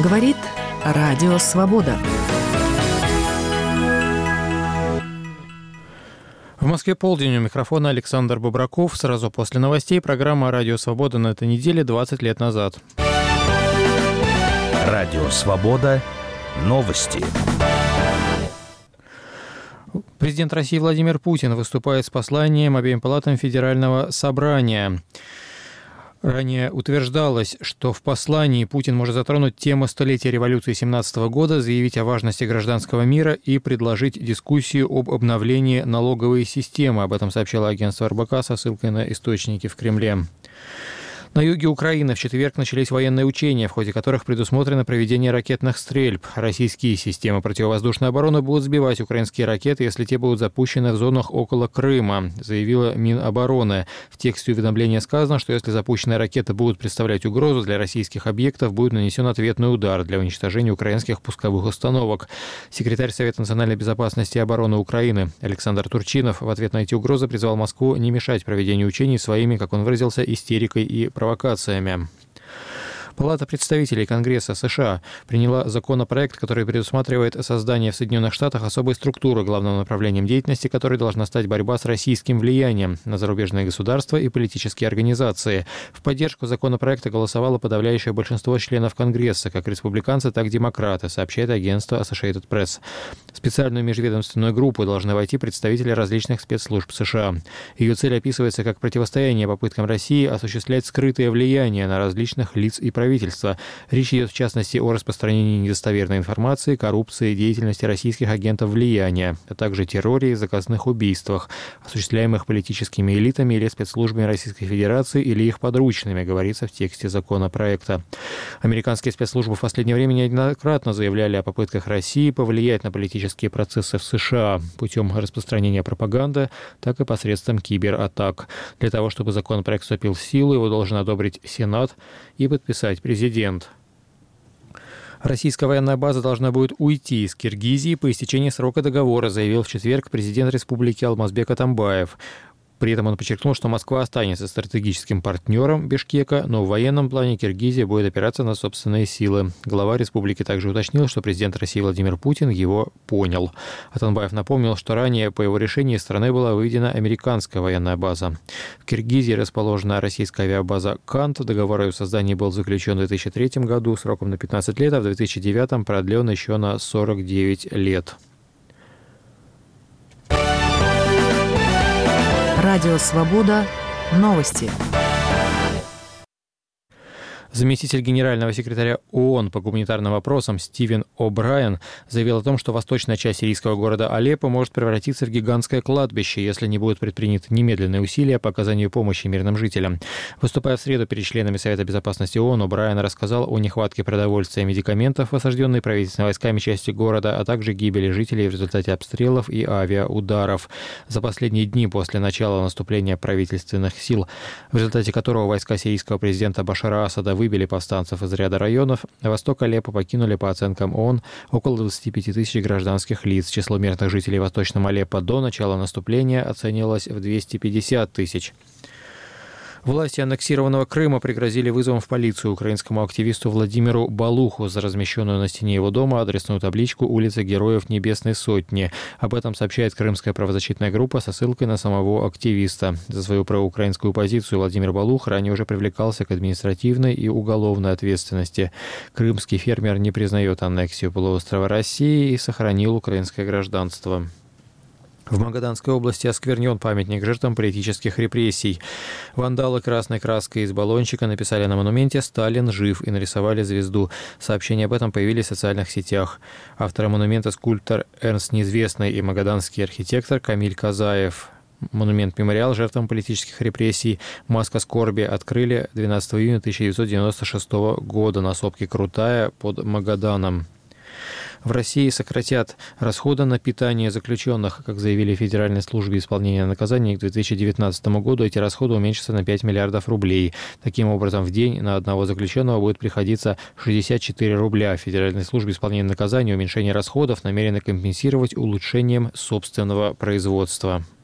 Говорит Радио Свобода. В Москве полдень, у микрофона Александр Бобраков. Сразу после новостей программа «Радио Свобода» на этой неделе 20 лет назад. Радио Свобода. Новости. Президент России Владимир Путин выступает с посланием обеим палатам Федерального собрания. Ранее утверждалось, что в послании Путин может затронуть тему столетия революции 17 года, заявить о важности гражданского мира и предложить дискуссию об обновлении налоговой системы. Об этом сообщило агентство РБК со ссылкой на источники в Кремле. На юге Украины в четверг начались военные учения, в ходе которых предусмотрено проведение ракетных стрельб. Российские системы противовоздушной обороны будут сбивать украинские ракеты, если те будут запущены в зонах около Крыма, заявила Минобороны. В тексте уведомления сказано, что если запущенные ракеты будут представлять угрозу для российских объектов, будет нанесен ответный удар для уничтожения украинских пусковых установок. Секретарь Совета национальной безопасности и обороны Украины Александр Турчинов в ответ на эти угрозы призвал Москву не мешать проведению учений своими, как он выразился, истерикой и провокациями. Палата представителей Конгресса США приняла законопроект, который предусматривает создание в Соединенных Штатах особой структуры, главным направлением деятельности которой должна стать борьба с российским влиянием на зарубежные государства и политические организации. В поддержку законопроекта голосовало подавляющее большинство членов Конгресса, как республиканцы, так и демократы, сообщает агентство Associated Press. В специальную межведомственную группу должны войти представители различных спецслужб США. Ее цель описывается как противостояние попыткам России осуществлять скрытое влияние на различных лиц и правительства. Речь идет, в частности, о распространении недостоверной информации, коррупции, деятельности российских агентов влияния, а также терроре и заказных убийствах, осуществляемых политическими элитами или спецслужбами Российской Федерации или их подручными, говорится в тексте законопроекта. Американские спецслужбы в последнее время неоднократно заявляли о попытках России повлиять на политические процессы в США путем распространения пропаганды, так и посредством кибератак. Для того, чтобы законопроект вступил в силу, его должен одобрить Сенат и подписать президент. Российская военная база должна будет уйти из Киргизии по истечении срока договора, заявил в четверг президент республики Алмазбек Атамбаев. При этом он подчеркнул, что Москва останется стратегическим партнером Бишкека, но в военном плане Киргизия будет опираться на собственные силы. Глава республики также уточнил, что президент России Владимир Путин его понял. Атамбаев напомнил, что ранее по его решению из страны была выведена американская военная база. В Киргизии расположена российская авиабаза «Кант». Договор о ее создании был заключен в 2003 году сроком на 15 лет, а в 2009 продлен еще на 49 лет. Радио Свобода. Новости. Заместитель генерального секретаря ООН по гуманитарным вопросам Стивен О'Брайен заявил о том, что восточная часть сирийского города Алеппо может превратиться в гигантское кладбище, если не будут предприняты немедленные усилия по оказанию помощи мирным жителям. Выступая в среду перед членами Совета безопасности ООН, О'Брайен рассказал о нехватке продовольствия и медикаментов в осажденной правительственными войсками части города, а также гибели жителей в результате обстрелов и авиаударов. За последние дни после начала наступления правительственных сил, в результате которого войска сирийского президента Башара Асада выбили повстанцев из ряда районов, восток Алеппо покинули, по оценкам ООН, около 25 тысяч гражданских лиц. Число мирных жителей Восточного Алеппо до начала наступления оценивалось в 250 тысяч. Власти аннексированного Крыма пригрозили вызовом в полицию украинскому активисту Владимиру Балуху за размещенную на стене его дома адресную табличку «Улица Героев Небесной Сотни». Об этом сообщает крымская правозащитная группа со ссылкой на самого активиста. За свою проукраинскую позицию Владимир Балух ранее уже привлекался к административной и уголовной ответственности. Крымский фермер не признает аннексию полуострова России и сохранил украинское гражданство. В Магаданской области осквернен памятник жертвам политических репрессий. Вандалы красной краской из баллончика написали на монументе «Сталин жив» и нарисовали звезду. Сообщения об этом появились в социальных сетях. Авторы монумента — скульптор Эрнст Неизвестный и магаданский архитектор Камиль Казаев. Монумент-мемориал жертвам политических репрессий «Маска скорби» открыли 12 июня 1996 года на сопке Крутая под Магаданом. В России сократят расходы на питание заключенных. Как заявили в Федеральной службе исполнения наказаний, к 2019 году эти расходы уменьшатся на 5 миллиардов рублей. Таким образом, в день на одного заключенного будет приходиться 64 рубля. В Федеральной службе исполнения наказаний уменьшение расходов намерены компенсировать улучшением собственного производства.